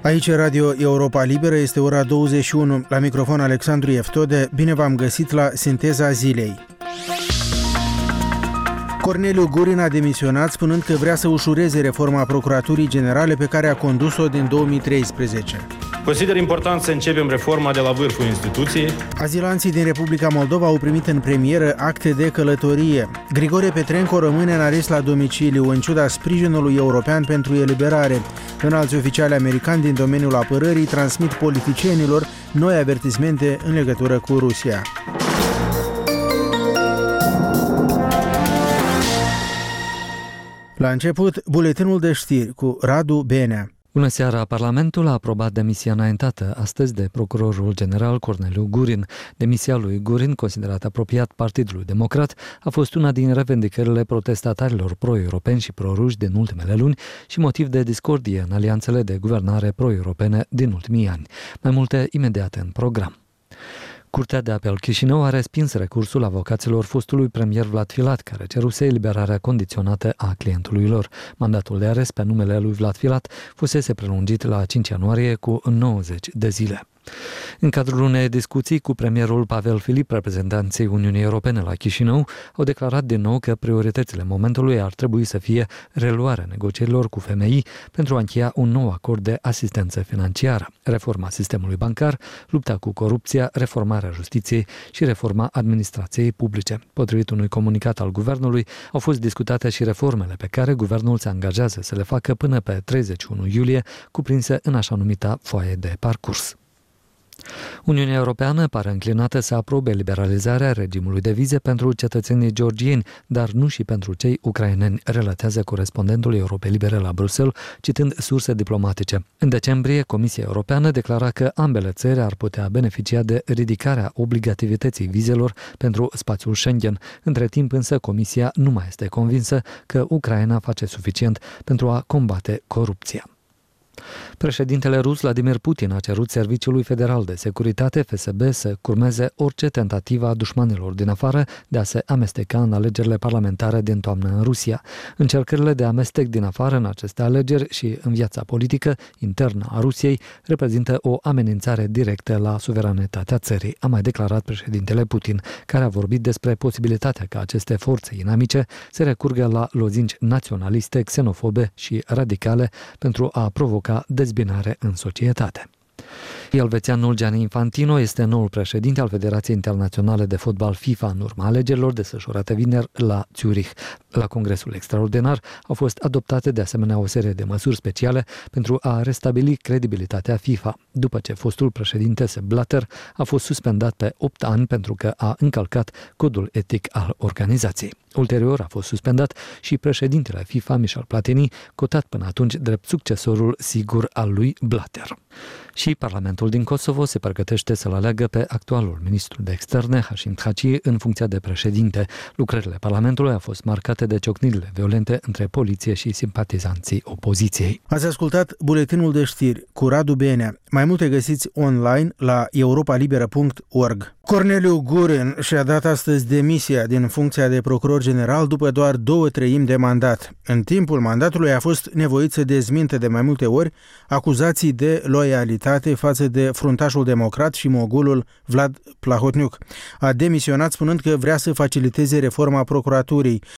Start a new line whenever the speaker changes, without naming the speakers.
Aici Radio Europa Liberă, este ora 21. La microfon Alexandru Eftode. Bine v-am găsit la Sinteza Zilei. Corneliu Gurin a demisionat spunând că vrea să ușureze reforma Procuraturii Generale pe care a condus-o din 2013.
Consider important să începem reforma de la vârful instituției.
Azilanții din Republica Moldova au primit în premieră acte de călătorie. Grigore Petrenco rămâne în arest la domiciliu în ciuda sprijinului european pentru eliberare. Înalți oficiali americani din domeniul apărării transmit politicienilor noi avertismente în legătură cu Rusia. La început, buletinul de știri cu Radu Benea.
Bună seara! Parlamentul a aprobat demisia înaintată astăzi de procurorul general Corneliu Gurin. Demisia lui Gurin, considerat apropiat Partidului Democrat, a fost una din revendicările protestatarilor pro-europeni și pro-ruși din ultimele luni și motiv de discordie în alianțele de guvernare pro-europene din ultimii ani. Mai multe imediat în program. Curtea de apel Chișinău a respins recursul avocaților fostului premier Vlad Filat, care ceruse eliberarea condiționată a clientului lor. Mandatul de arest pe numele lui Vlad Filat fusese prelungit la 5 ianuarie cu 90 de zile. În cadrul unei discuții cu premierul Pavel Filip, reprezentanții Uniunii Europene la Chișinău au declarat din nou că prioritățile momentului ar trebui să fie reluarea negocierilor cu FMI pentru a încheia un nou acord de asistență financiară, reforma sistemului bancar, lupta cu corupția, reformarea justiției și reforma administrației publice. Potrivit unui comunicat al guvernului, au fost discutate și reformele pe care guvernul se angajează să le facă până pe 31 iulie, cuprinse în așa numita foaie de parcurs. Uniunea Europeană pare înclinată să aprobe liberalizarea regimului de vize pentru cetățenii georgieni, dar nu și pentru cei ucraineni, relatează corespondentul Europei Libere la Bruxelles, citând surse diplomatice. În decembrie, Comisia Europeană declara că ambele țări ar putea beneficia de ridicarea obligativității vizelor pentru spațiul Schengen. Între timp însă, Comisia nu mai este convinsă că Ucraina face suficient pentru a combate corupția. Președintele rus Vladimir Putin a cerut Serviciului Federal de Securitate, FSB, să curmeze orice tentativă a dușmanilor din afară de a se amesteca în alegerile parlamentare din toamnă în Rusia. Încercările de amestec din afară în aceste alegeri și în viața politică internă a Rusiei reprezintă o amenințare directă la suveranitatea țării, a mai declarat președintele Putin, care a vorbit despre posibilitatea ca aceste forțe inamice să recurgă la lozinci naționaliste, xenofobe și radicale pentru a provoca dezbinare în societate. Elvețianul Gianni Infantino este noul președinte al Federației Internaționale de Fotbal FIFA în urma alegerilor desfășurate vineri la Zurich. La Congresul Extraordinar au fost adoptate de asemenea o serie de măsuri speciale pentru a restabili credibilitatea FIFA, după ce fostul președinte Sepp Blatter a fost suspendat pe 8 ani pentru că a încălcat codul etic al organizației. Ulterior a fost suspendat și președintele FIFA, Michel Platini, cotat până atunci drept succesorul sigur al lui Blatter. Și Parlamentul din Kosovo se pregătește să-l aleagă pe actualul ministru de externe, Hashim Thaçi, în funcția de președinte. Lucrările Parlamentului au fost marcate de ciocnirile violente între poliție și simpatizanții opoziției.
Ați ascultat buletinul de știri cu Radu Benea. Mai multe găsiți online la europalibera.org. Corneliu Gurin și-a dat astăzi demisia din funcția de procuror general după doar 2/3 de mandat. În timpul mandatului a fost nevoit să dezminte de mai multe ori acuzații de loialitate față de fruntașul democrat și mogulul Vlad Plahotniuc. A demisionat spunând că vrea să faciliteze reforma procuraturii.